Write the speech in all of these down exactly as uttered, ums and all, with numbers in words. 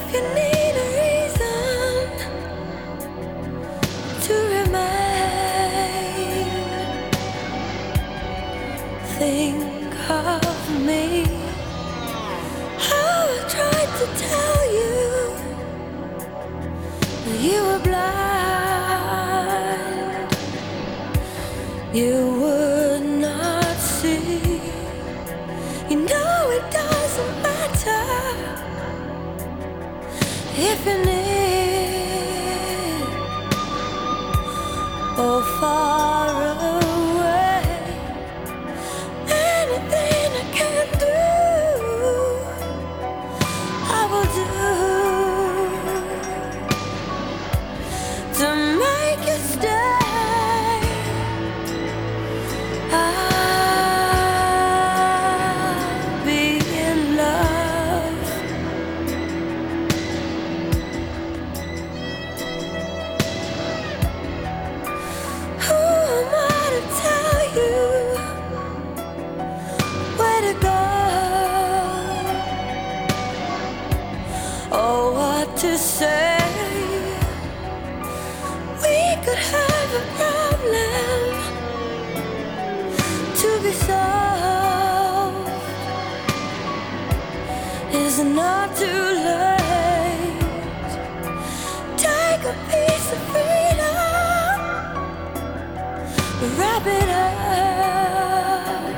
you need a reason to remain, think of me. How I tried to tell you you were blind, you would not see. You know it doesn't matter if you're near or far away. Anything I can do, I will do to make you stay. I'll be in love. Who am I to tell you where to go or what to say? We could have a problem to be solved. It's not too late. Take a piece of freedom, wrap it up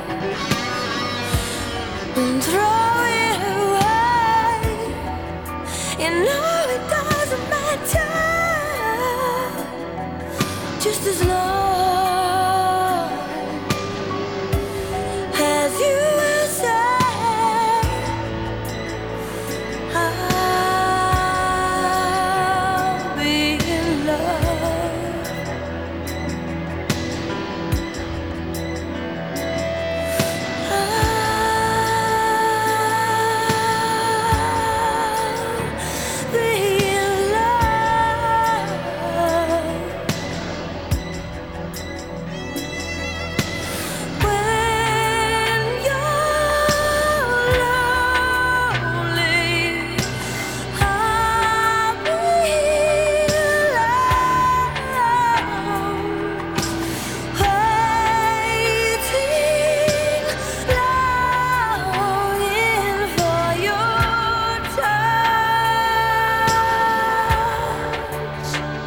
and throw it away. You know it doesn't matter, just as long as you will say I'll be in love. I'll be in love. When you're lonely, I'll be alone, waiting, longing for your touch.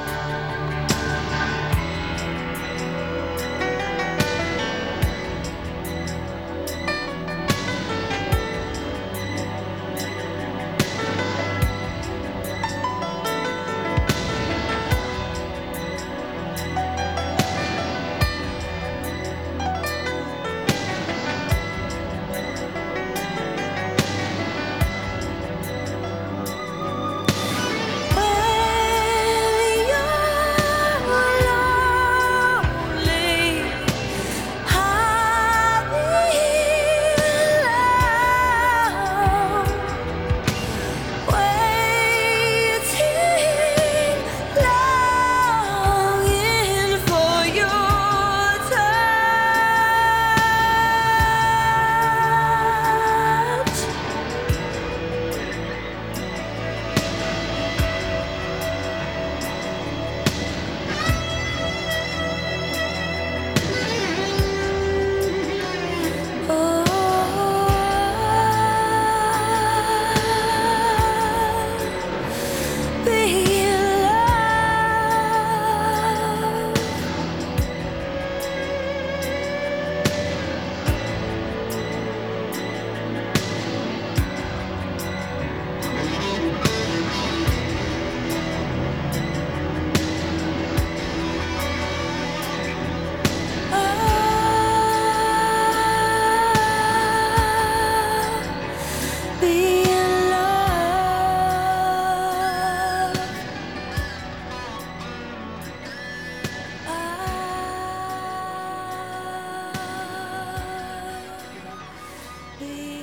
When you're lonely, I'll be alone, waiting, longing for your touch. Oh, be in love. Oh, be in love. I'll be